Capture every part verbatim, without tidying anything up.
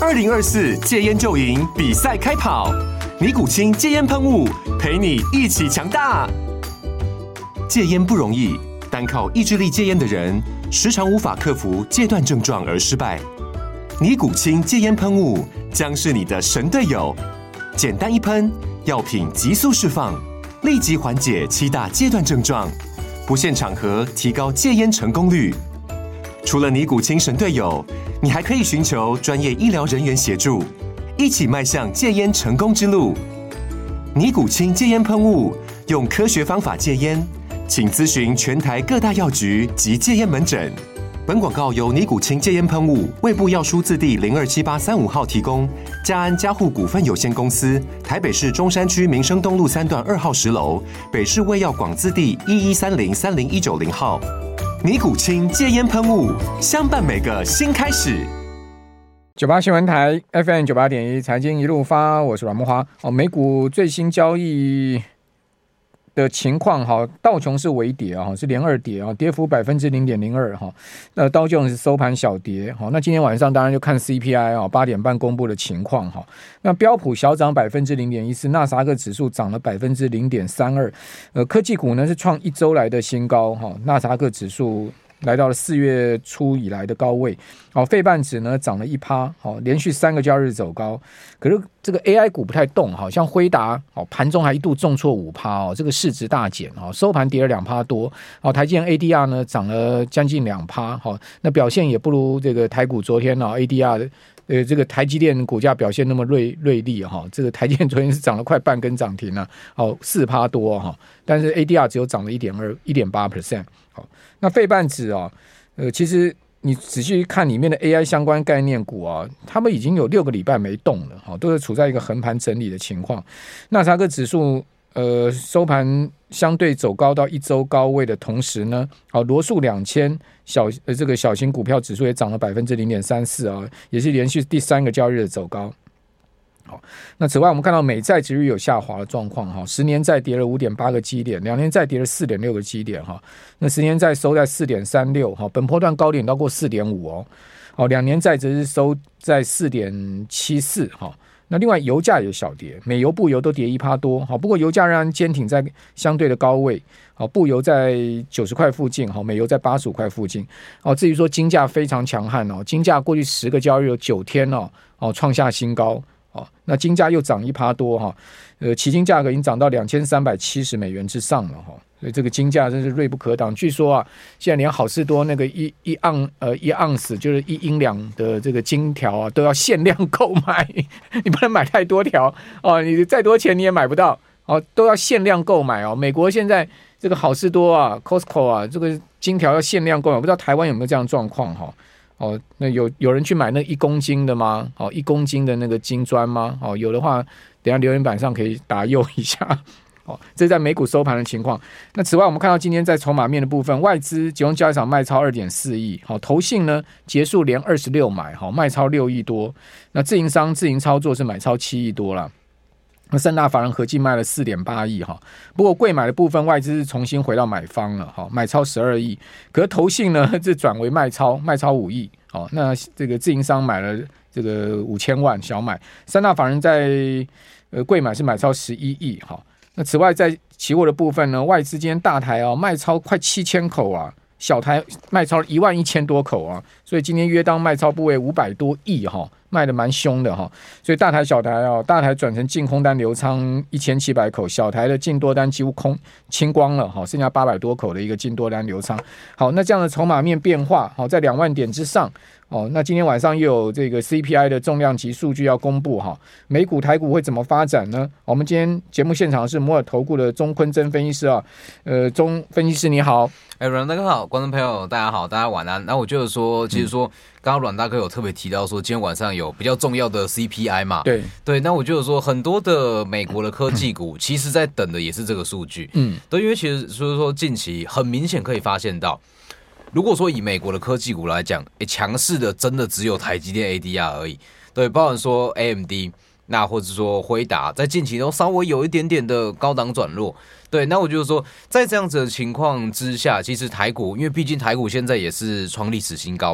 二零二四戒烟就赢比赛开跑，尼古清戒烟喷雾陪你一起强大。戒烟不容易，单靠意志力戒烟的人，时常无法克服戒断症状而失败。尼古清戒烟喷雾将是你的神队友，简单一喷，药品急速释放，立即缓解七大戒断症状，不限场合提高戒烟成功率。除了尼古清神队友，你还可以寻求专业医疗人员协助，一起迈向戒烟成功之路。尼古清戒烟喷雾，用科学方法戒烟，请咨询全台各大药局及戒烟门诊。本广告由尼古清戒烟喷雾、卫部药书字第零二七八三五号提供，嘉安嘉护股份有限公司，台北市中山区民生东路三段二号十楼，北市卫药广字第一一三零三零一九零号。尼古清戒烟喷雾，相伴每个新开始。 九八新闻台 F M 九八点一，财经一路发，我是阮慕骅。哦，美股最新交易的情况哈，道琼是微跌啊，是连二跌啊，跌幅百分之零点零二哈。那道琼是收盘小跌哈。那今天晚上当然就看 C P I 啊，八点半公布的情况哈。那标普小涨百分之零点一四，纳斯达克指数涨了百分之零点三二。呃，科技股呢是创一周来的新高哈，纳斯达克指数来到了四月初以来的高位，好，费半指呢涨了一趴，好，连续三个交易日走高。可是这个 A I 股不太动，好像辉达，好，盘中还一度重挫五趴哦，这个市值大减，好，收盘跌了两趴多，好，台积电 A D R 呢涨了将近两趴，好，那表现也不如这个台股昨天呢 A D R。呃，这个台积电股价表现那么锐锐利哈，这个台积电昨天是涨了快半根涨停了，好四趴多哈，但是 A D R 只有涨了一点二一点八 percent， 好，那费半指啊，呃，其实你仔细看里面的 A I 相关概念股啊，他们已经有六个礼拜没动了，好，都是处在一个横盘整理的情况。纳斯达克指数呃收盘相对走高到一周高位的同时呢，好，罗素两千小呃这个小型股票指数也涨了百分之零点三四啊，也是连续第三个交易日的走高。好，那此外我们看到美债殖利率有下滑的状况哈，十年债跌了五点八个基点，两年债跌了四点六个基点哈，那十年债收在四点三六哈，本波段高点到过四点五哦，好，两年债则是收在四点七四哈。那另外油价也小跌，美油布油都跌一趴多，好，不过油价仍然坚挺在相对的高位，好，布油在九十块附近，好，美油在八十五块附近，哦，至于说金价非常强悍哦，金价过去十个交易日有九天哦，哦创下新高，哦，那金价又涨一趴多哈，呃，期金价格已经涨到两千三百七十美元之上了哈。所以这个金价真是锐不可挡。据说啊，现在连好市多那个一一盎呃一盎司就是一英两的这个金条啊，都要限量购买，你不能买太多条哦，你再多钱你也买不到哦，都要限量购买哦。美国现在这个好市多啊 ，Costco 啊，这个金条要限量购买，我不知道台湾有没有这样的状况哈。哦，那有有人去买那一公斤的吗？哦，一公斤的那个金砖吗？哦，有的话，等一下留言板上可以打右一下。哦，这是在美股收盘的情况。那此外，我们看到今天在筹码面的部分，外资集中交易场卖超 二点四亿，好，投信呢结束连二十六买，好，卖超六亿多。那自营商自营操作是买超七亿多啦。那三大法人合计卖了 四点八亿哈，不过贵买的部分外资是重新回到买方了哈，买超十二亿。可是投信呢，这转为卖超，卖超五亿。好，那这个自营商买了这个五千万小买，三大法人在呃贵买是买超十一亿哈。那此外，在期货的部分呢，外资今天大台啊卖超快七千口啊，小台卖超一万一千多口啊，所以今天约当卖超部位五百多亿哈，卖的蛮凶的哈。所以大台小台啊，大台转成净空单流仓一千七百口，小台的净多单几乎空清光了哈，剩下八百多口的一个净多单流仓。好，那这样的筹码面变化，好，在两万点之上。哦，那今天晚上又有这个 C P I 的重量级数据要公布哈，美股台股会怎么发展呢？我们今天节目现场是摩尔投顾的钟坤真分析师啊，呃，钟分析师你好， 哎，阮大哥好，观众朋友大家好，大家晚安。那我就是说，其实说刚刚阮大哥有特别提到说，今天晚上有比较重要的 C P I 嘛， 对对，那我就是说，很多的美国的科技股其实在等的也是这个数据，嗯，对，因为其实所以说近期很明显可以发现到。如果说以美国的科技股来讲，欸，强势的真的只有台积电 A D R 而已，对，包含说 A M D， 那或者说辉达，在近期都稍微有一点点的高档转弱，对，那我就是说，在这样子的情况之下，其实台股，因为毕竟台股现在也是创历史新高嘛，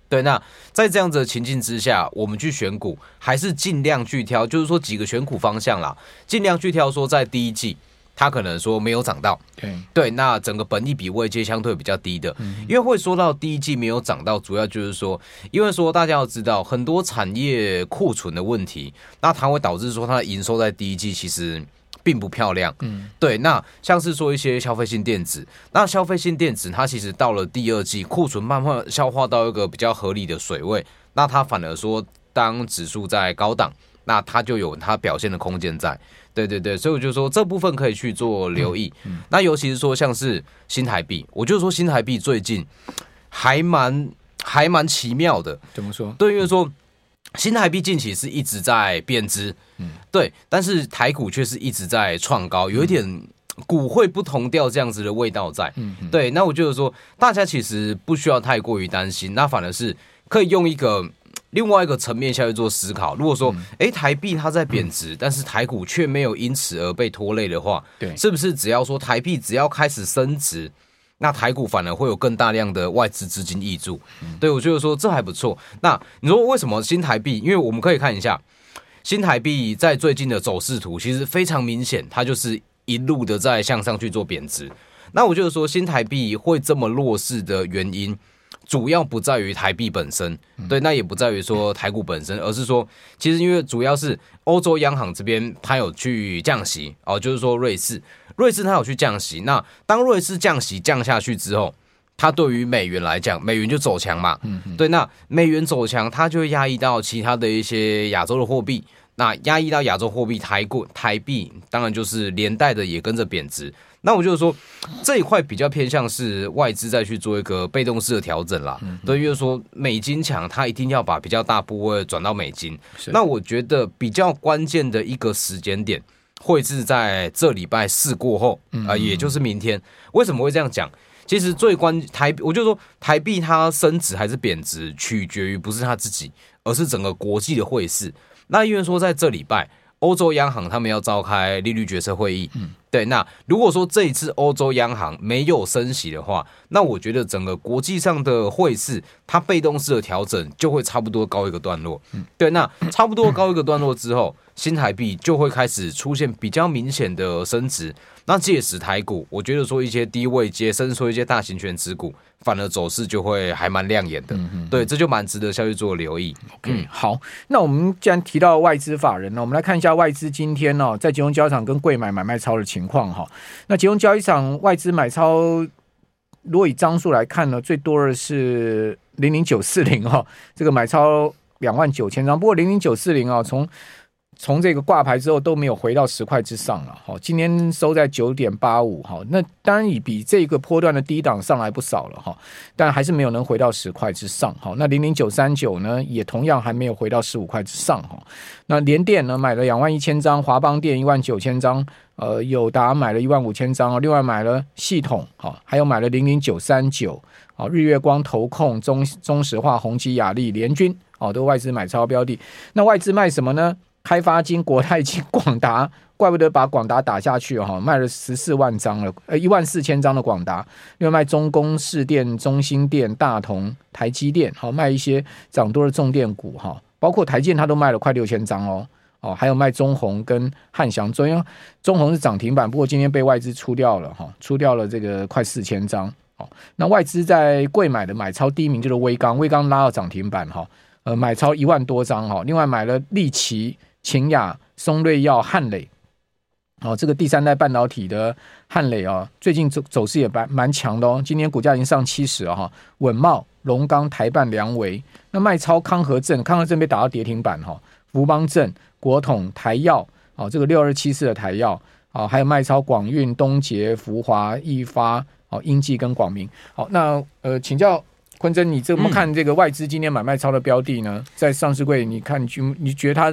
对，那在这样子的情境之下，我们去选股，还是尽量去挑，就是说几个选股方向啦，尽量去挑说在第一季，它可能说没有涨到，对，对，那整个本益比位阶相对比较低的，嗯、因为会说到第一季没有涨到，主要就是说，因为说大家要知道很多产业库存的问题，那它会导致说它的营收在第一季其实并不漂亮，嗯，对，那像是说一些消费性电子，那消费性电子它其实到了第二季库存慢慢消化到一个比较合理的水位，那它反而说当指数在高档，那它就有它表现的空间在，对对对，所以我就说这部分可以去做留意，嗯嗯、那尤其是说像是新台币，我就说新台币最近还蛮还蛮奇妙的， 怎么说？ 对，因为说。新台币近期是一直在贬值，嗯，对，但是台股却是一直在创高，有一点股汇不同调这样子的味道在，嗯，对，那我觉得说大家其实不需要太过于担心，那反而是可以用一个另外一个层面下去做思考。如果说，哎、嗯，台币它在贬值，嗯、但是台股却没有因此而被拖累的话，对，是不是只要说台币只要开始升值？那台股反而会有更大量的外资资金挹注，嗯、对我觉得说这还不错。那你说为什么新台币？因为我们可以看一下新台币在最近的走势图，其实非常明显，它就是一路的在向上去做贬值。那我觉得说新台币会这么弱势的原因，主要不在于台币本身，对，那也不在于说台股本身，而是说其实因为主要是欧洲央行这边它有去降息哦，就是说瑞士。瑞士它有去降息，那当瑞士降息降下去之后，它对于美元来讲，美元就走强嘛，嗯、对，那美元走强，它就会压抑到其他的一些亚洲的货币，那压抑到亚洲货币台股台币，当然就是连带的也跟着贬值。那我就是说这一块比较偏向是外资再去做一个被动式的调整啦，嗯、对，因为说美金强，它一定要把比较大部位转到美金，那我觉得比较关键的一个时间点。会是在这礼拜四过后啊、呃，也就是明天。为什么会这样讲？其实最关台，我就说台币它升值还是贬值，取决于不是它自己，而是整个国际的汇市。那因为说在这礼拜，欧洲央行他们要召开利率决策会议，嗯，对。那如果说这一次欧洲央行没有升息的话，那我觉得整个国际上的汇市它被动式的调整就会差不多高一个段落，嗯，对。那差不多高一个段落之后。新台币就会开始出现比较明显的升值，那届时台股，我觉得说一些低位阶，甚至说一些大型权值股，反而走势就会还蛮亮眼的。嗯嗯对，这就蛮值得下去做留意。 OK，、嗯、好，那我们既然提到外资法人呢，我们来看一下外资今天哦，在集中交易场跟柜买买卖超的情况哈。那集中交易场外资买超，如果以张数来看呢，最多的是零零九四零哈，这个买超两万九千张，不过零零九四零啊，从从这个挂牌之后都没有回到十块之上了，好，今天收在 九点八五， 好，那当然也比这个波段的低档上来不少了哈，但还是没有能回到十块之上，好，那零零九三九呢也同样还没有回到十五块之上哈，那联电呢买了两万一千张，华邦电一万九千张，呃，友达买了一万五千张，另外买了系统，好，还有买了零零九三九，好，日月光、投控、中中石化、宏基、亚力、联军，哦，都外资买超标的，那外资卖什么呢？开发金、国泰金、广达，怪不得把广达打下去哈，卖了十四万张了，呃，一万四千张的广达。另外卖中工、士电、中兴电、大同、台积电，好，卖一些涨多的重电股哈，包括台积电它都卖了快六千张哦，哦，还有卖中鸿跟汉翔，中央中鸿是涨停板，不过今天被外资出掉了哈，出掉了这个快四千张。哦，那外资在柜买的买超第一名就是威刚，威刚拉到涨停板哈，呃，买超一万多张哈，另外买了力奇。秦雅、松瑞药、汉磊，哦，这个第三代半导体的汉磊哦，最近走走势也蛮蛮强的哦，今年股价已经上七十了哈。稳懋、龙钢、台半、良维，那卖超康和正，康和正被打到跌停板哈。福邦正、国统、台药，哦，这个六二七四的台药，哦，还有卖超广运、东捷、福华、易发，哦，英记跟广明。好，那呃，请教。坤真，你怎么看这个外资今天买卖超的标的呢？在上市柜，你看你你觉得它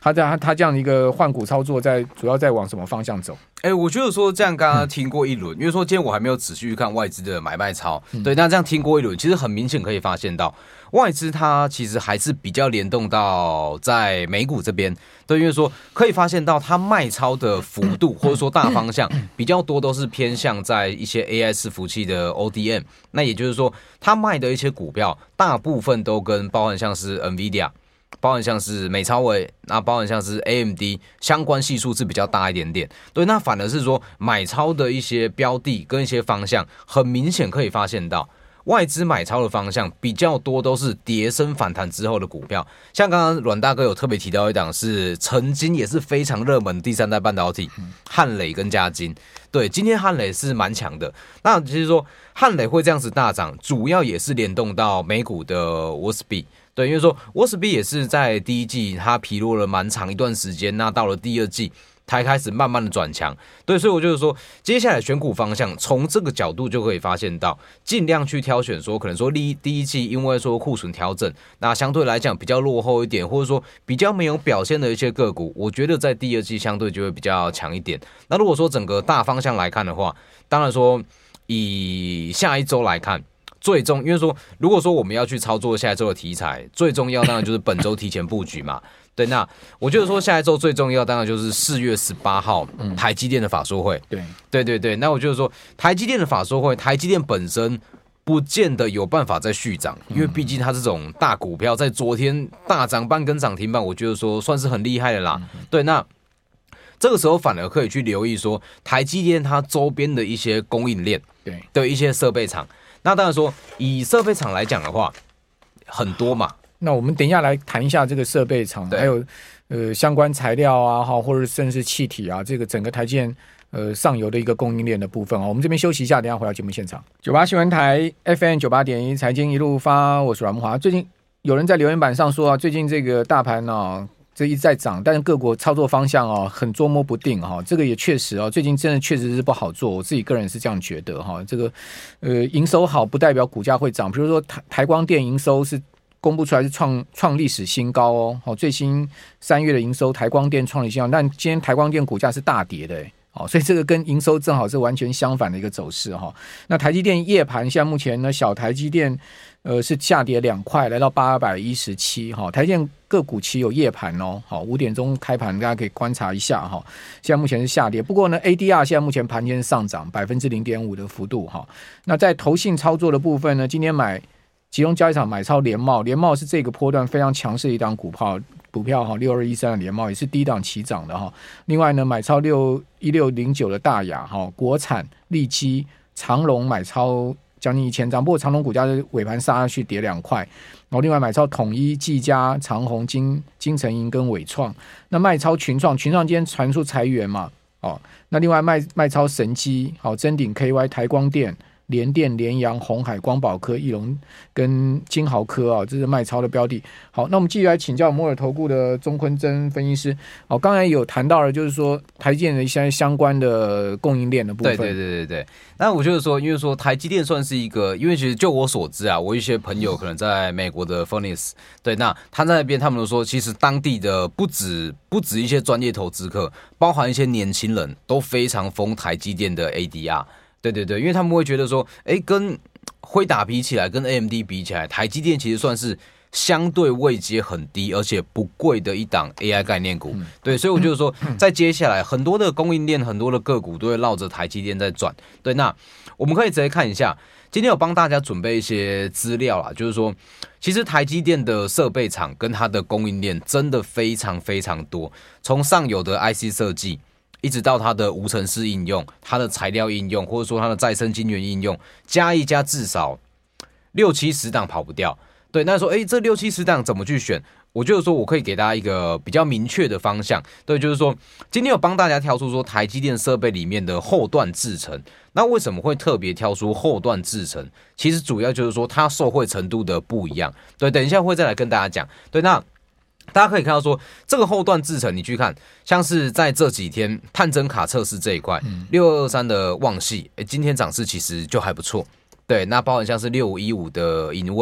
他在他这样的一个换股操作在，在主要在往什么方向走？ 哎、欸，我觉得说这样刚刚听过一轮，嗯、因为说今天我还没有仔细去看外资的买卖超，嗯、对，那这样听过一轮，其实很明显可以发现到，外资它其实还是比较联动到在美股这边，对，因为说可以发现到它卖超的幅度或者说大方向比较多都是偏向在一些 A I 伺服器的 O D M， 那也就是说它卖的一些股票大部分都跟包含像是 NVIDIA。包含像是美超微，那包含像是 A M D 相关系数是比较大一点点，对，那反而是说买超的一些标的跟一些方向，很明显可以发现到外资买超的方向比较多都是跌升反弹之后的股票，像刚刚阮大哥有特别提到一档是曾经也是非常热门的第三代半导体，汉磊跟嘉晶，对，今天汉磊是蛮强的，那其实说汉磊会这样子大涨，主要也是联动到美股的 W S B。对，因为说 W S B 也是在第一季它疲弱了蛮长一段时间，那到了第二季才开始慢慢的转强。对，所以我就是说，接下来选股方向从这个角度就可以发现到，尽量去挑选说，可能说第第一季因为说库存调整，那相对来讲比较落后一点，或者说比较没有表现的一些个股，我觉得在第二季相对就会比较强一点。那如果说整个大方向来看的话，当然说以下一周来看。最重，因为说，如果说我们要去操作下一周的题材，最重要当然就是本周提前布局嘛。对，那我觉得说下一周最重要当然就是四月十八号台积电的法说会。 对， 对对对。那我觉得说台积电的法说会，台积电本身不见得有办法再续涨，因为毕竟它这种大股票在昨天大涨半根涨停板，我觉得说算是很厉害的啦。对，那这个时候反而可以去留意说台积电它周边的一些供应链对的一些设备厂。那当然说，以设备厂来讲的话，很多嘛。 那我们等一下来谈一下这个设备厂，还有呃相关材料啊，哈，或者甚至气体啊，这个整个台积电呃上游的一个供应链的部分啊。我们这边休息一下，等一下回到节目现场。九八新闻台 F M 九八点一财经一路发，我是阮慕骅。最近有人在留言板上说啊，最近这个大盘啊。这一直在涨，但是各国操作方向哦很捉摸不定哈、哦，这个也确实哦，最近真的确实是不好做，我自己个人是这样觉得哈、哦。这个呃营收好不代表股价会涨，比如说台台光电营收是公布出来是创创历史新高哦，好、哦、最新三月的营收台光电创历史新高，但今天台光电股价是大跌的哎。哦，所以这个跟营收正好是完全相反的一个走势哈、哦。那台积电夜盘现在目前呢，小台积电呃是下跌两块，来到八百一十七哈。台积电个股期有夜盘哦，好五点钟开盘，大家可以观察一下哈、哦。现在目前是下跌，不过呢 ，A D R 现在目前盘前是上涨百分之零点五的幅度哈、哦。那在投信操作的部分呢，今天买集中交易场买超联茂，联茂是这个波段非常强势的一档股票。股票哈六二一三的联茂也是低档起涨的哈，另外呢买超六一六零九的大雅哈，国产、利基、长荣买超将近一千张，不过长荣股价是尾盘杀下去跌两块，然后另外买超统一、技嘉、长鸿、金金城银跟伟创，那卖超群创，群创今天传出裁员嘛，哦，那另外卖卖超神基，好臻鼎 K Y、台光电。联电、联阳、鸿海、光宝科、翼龙跟金豪科啊，这是卖超的标的。好，那我们继续来请教摩尔投顾的钟坤真分析师。好，刚才有谈到了，就是说台积电的一些相关的供应链的部分。 对对对对对。那我就是说，因为说台积电算是一个，因为其实就我所知啊，我一些朋友可能在美国的 Phoenix， 对，那他在那边，他们都说，其实当地的不止不止一些专业投资客，包含一些年轻人都非常疯台积电的 A D R。对对对，因为他们会觉得说，哎，跟辉达比起来，跟 A M D 比起来，台积电其实算是相对位阶很低，而且不贵的一档 A I 概念股。嗯、对，所以我就是说，在接下来很多的供应链、很多的个股都会绕着台积电在转。对，那我们可以直接看一下，今天有帮大家准备一些资料啦，就是说，其实台积电的设备厂跟它的供应链真的非常非常多，从上游的 I C 设计。一直到它的无尘室应用，它的材料应用，或者说它的再生晶圆应用，加一加至少六七十档跑不掉。对，那说，哎，这六七十档怎么去选？我就是说我可以给大家一个比较明确的方向。对，就是说今天有帮大家挑出说台积电设备里面的后段制程。那为什么会特别挑出后段制程？其实主要就是说它受惠程度的不一样。对，等一下会再来跟大家讲。对，那。大家可以看到说，这个后段制程，你去看，像是在这几天探针卡测试这一块，六二二三的旺矽，今天涨势其实就还不错。对，那包含像是六五一五的隐威，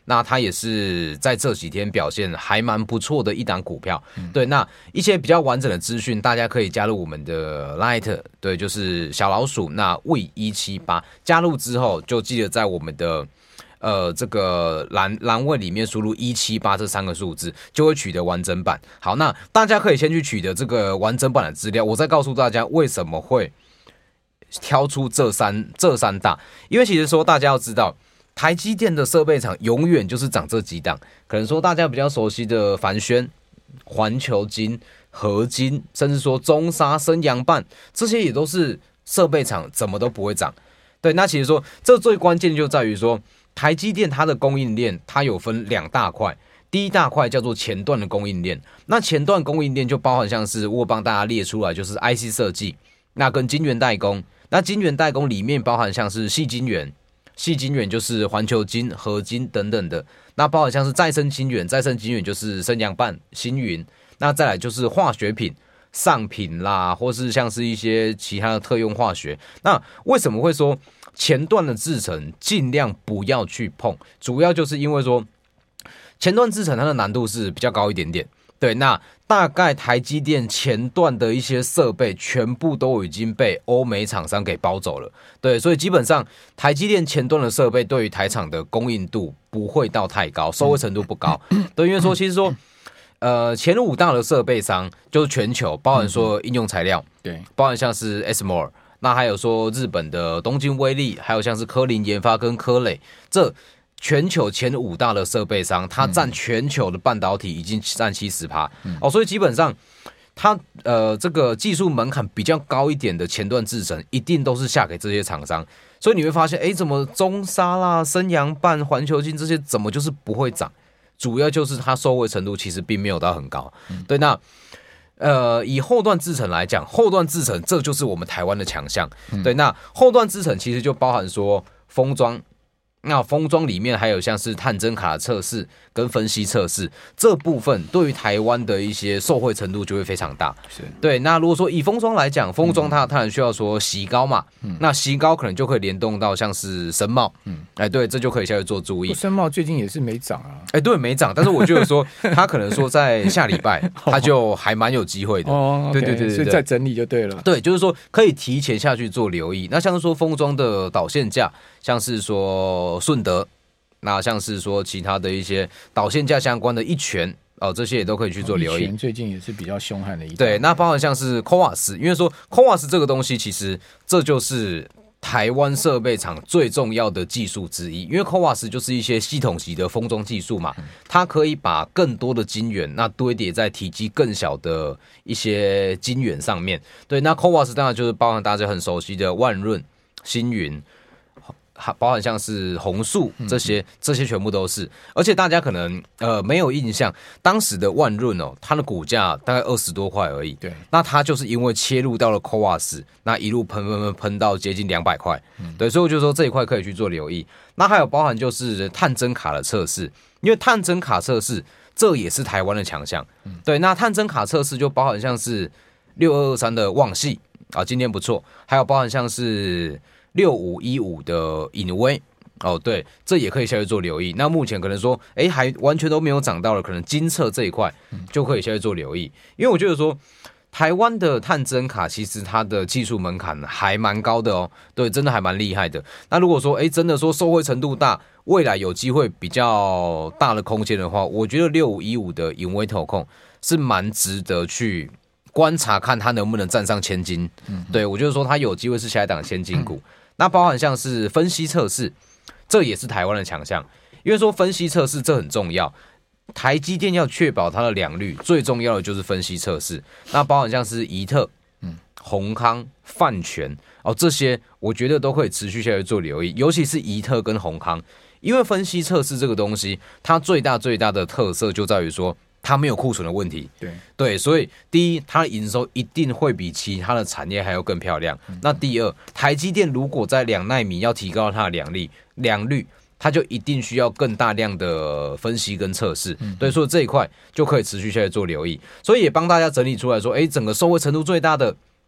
那它也是在这几天表现还蛮不错的一档股票。嗯、对，那一些比较完整的资讯，大家可以加入我们的 Light， 对，就是小老鼠那 W 一七八，加入之后就记得在我们的呃这个栏栏位里面输入一七八这三个数字，就会取得完整版。好，那大家可以先去取得这个完整版的资料，我再告诉大家为什么会挑出这三这三大，因为其实说大家要知道。台积电的设备厂永远就是长这几档，可能说大家比较熟悉的凡轩、环球晶、合金，甚至说中砂、升阳半，这些也都是设备厂怎么都不会涨。对，那其实说这最关键就在于说，台积电它的供应链它有分两大块，第一大块叫做前段的供应链，那前段供应链就包含像是我帮大家列出来，就是 I C 设计，那跟晶圆代工，那晶圆代工里面包含像是矽晶圆。矽晶圆就是环球晶、合金等等的，那包含像是再生晶圆，再生晶圆就是升阳半、星云，那再来就是化学品、上品啦，或是像是一些其他的特用化学。那为什么会说前段的制程尽量不要去碰？主要就是因为说前段制程它的难度是比较高一点点。对，那大概台积电前段的一些设备全部都已经被欧美厂商给包走了。对，所以基本上台积电前段的设备对于台厂的供应度不会到太高，受惠程度不高。对，因为说其实说，呃，前五大的设备商就是全球，包含说应用材料，对，包含像是 S M O， 那还有说日本的东京威力，还有像是科林研发跟科磊这。全球前五大的设备商，它占全球的半导体已经占 百分之七十、嗯、哦，所以基本上它呃这个技术门槛比较高一点的前段制程，一定都是下给这些厂商。所以你会发现，哎，怎么中砂啦、升阳半、环球晶这些怎么就是不会涨？主要就是它受惠程度其实并没有到很高。嗯、对，那呃以后段制程来讲，后段制程这就是我们台湾的强项。嗯、对，那后段制程其实就包含说封装。那封装里面还有像是探针卡的测试跟分析测试这部分，对于台湾的一些受惠程度就会非常大。是对。那如果说以封装来讲，封装它当然需要说洗膏嘛，嗯、那洗膏可能就可以联动到像是深茂，嗯，哎，对，这就可以下去做注意。 深茂最近也是没涨啊， 哎，对，没涨，但是我觉得说它可能说在下礼拜它就还蛮有机会的。哦， 对对对对，所以在整理就对了。 对，就是说可以提前下去做留意。那像是说封装的导线架，像是说顺德，那像是说其他的一些导线架相关的一拳哦，这些也都可以去做留意。 一拳最近也是比较凶悍的一对，那包含像是 C O A S， 因为说 C O A S 这个东西，其实这就是台湾设备厂最重要的技术之一，因为 C O A S 就是一些系统级的封装技术嘛，它可以把更多的晶圆那堆叠在体积更小的一些晶圆上面。对，那 C O A S 当然就是包含大家很熟悉的万润、星云。包含像是红树这些，这些全部都是，而且大家可能呃没有印象，当时的万润哦，它的股价大概二十多块而已，对，那它就是因为切入到了 C O A S， 那一路喷喷喷喷到接近两百块，嗯、对，所以我就说这一块可以去做留意。那还有包含就是探针卡的测试，因为探针卡测试这也是台湾的强项，嗯、对，那探针卡测试就包含像是六二二三的旺系啊，今天不错，还有包含像是。六五一五的隐威哦，对，这也可以下去做留意。那目前可能说，哎，还完全都没有涨到了，可能金策这一块就可以下去做留意。因为我觉得说，台湾的探针卡其实它的技术门槛还蛮高的哦，对，真的还蛮厉害的。那如果说，哎，真的说受惠程度大，未来有机会比较大的空间的话，我觉得六五一五的隐威投控是蛮值得去观察，看它能不能站上千金。嗯、对，我就是说它有机会是下一档千金股。嗯那包含像是分析测试，这也是台湾的强项，因为说分析测试这很重要，台积电要确保它的良率，最重要的就是分析测试。那包含像是怡特、嗯、宏康、泛全哦，这些我觉得都可以持续下去做留意，尤其是怡特跟宏康，因为分析测试这个东西，它最大最大的特色就在于说。它没有库存的问题，对对，所以第一，它的营收一定会比其他的产业还要更漂亮。嗯、那第二，台积电如果在两奈米要提高它的良率，良率，它就一定需要更大量的分析跟测试。嗯、对，所以这一块就可以持续下来做留意。所以也帮大家整理出来说，哎，整个受惠程度最大的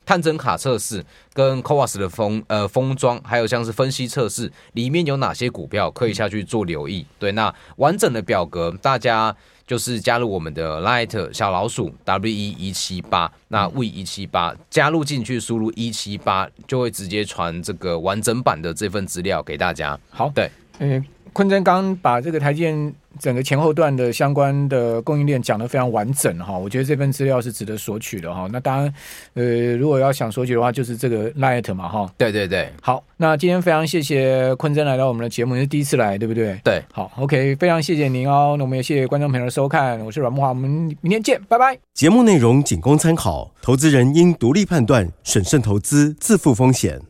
探针卡测试跟 C O A S 的封呃封装，还有像是分析测试，里面有哪些股票可以下去做留意。对，那完整的表格大家就是加入我们的 Light 小老鼠 W E 一七八，那 W 一七八加入进去，输入一七八就会直接传这个完整版的这份资料给大家。 好， 对， 嗯，坤真刚把这个台积电整个前后段的相关的供应链讲得非常完整哈，我觉得这份资料是值得索取的哈。那当然，呃，如果要想索取的话，就是这个 Light 嘛哈。 对对对， 好，那今天非常谢谢坤真来到我们的节目，你是第一次来，对不对？ 对， 好 ，OK， 非常谢谢您哦。那我们也谢谢观众朋友的收看，我是阮慕骅，我们明天见，拜拜。 节目内容仅供参考，投资人应独立判断、审慎投资，自负风险。